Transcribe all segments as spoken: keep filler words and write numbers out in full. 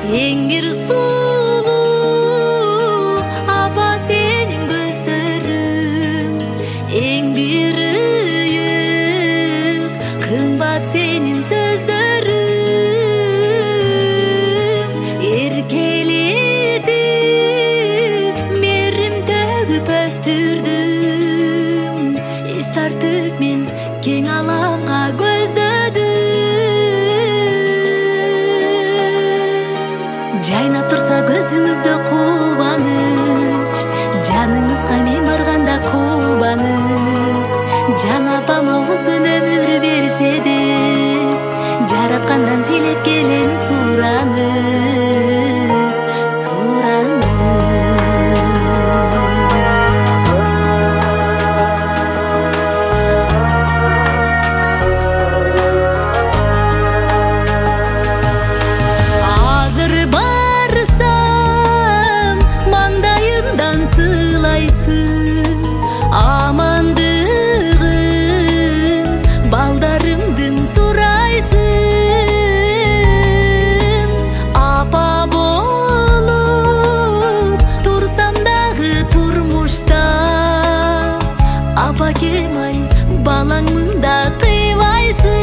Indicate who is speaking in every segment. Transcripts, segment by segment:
Speaker 1: Эң бир сулуу апа сенин көздөрүң, эң бир ыйык кымбат сенин сөздөрүң. Эркелетип мээрим төгүп өстүрдүң, эс тартып мен кең аламга көздөдүм. Жайнап турса көзүңүздө кубаныч, жаныңызга мен барганда кубанык. Жан апама узун өмүр берсе деп, жараткандан тилеп келем суранып, суранып. Азыр барсам маңдайымдан сылайсың амандыгын, балдарымдын сурайсың. Апа болуп турсам дагы турмушта, апакем-ай балаңмын да кыйбайсың.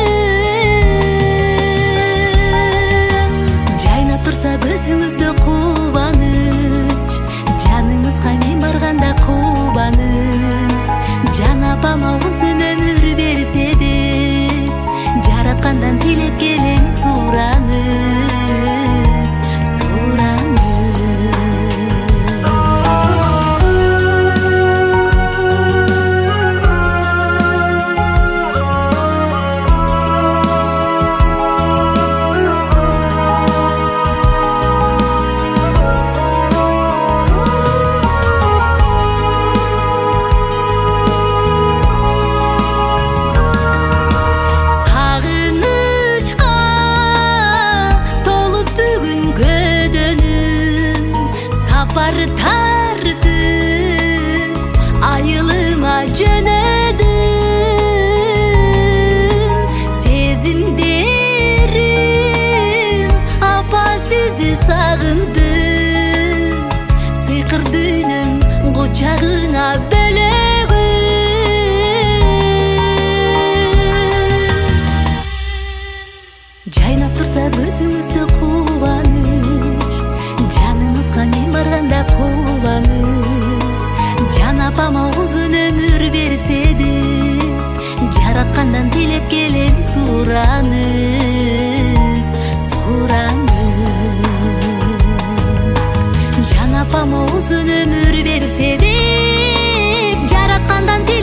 Speaker 1: Жайнап турса көзүңүздө кубаныч, жаныңызга мен барганда кубанык. Жан апама узун өмүр берсе деп, жараткандан тилеп келем суранып, суранып. Сагынычка толуп бүгүн көдөнүм, сапар тартып айылыма жөнөдүм. Сезимдерим апа сизди сагындым, сыйкыр дүйнөм кучагыңа бөлөгүм. Жайнап турса көзүңүздө кубаныч, жаныңызга мен барганда кубанык. Жан апама узун өмүр берсе деп, жараткандан тилеп келем суранып, суранып. Жан апама узун өмүр берсе деп, жараткандан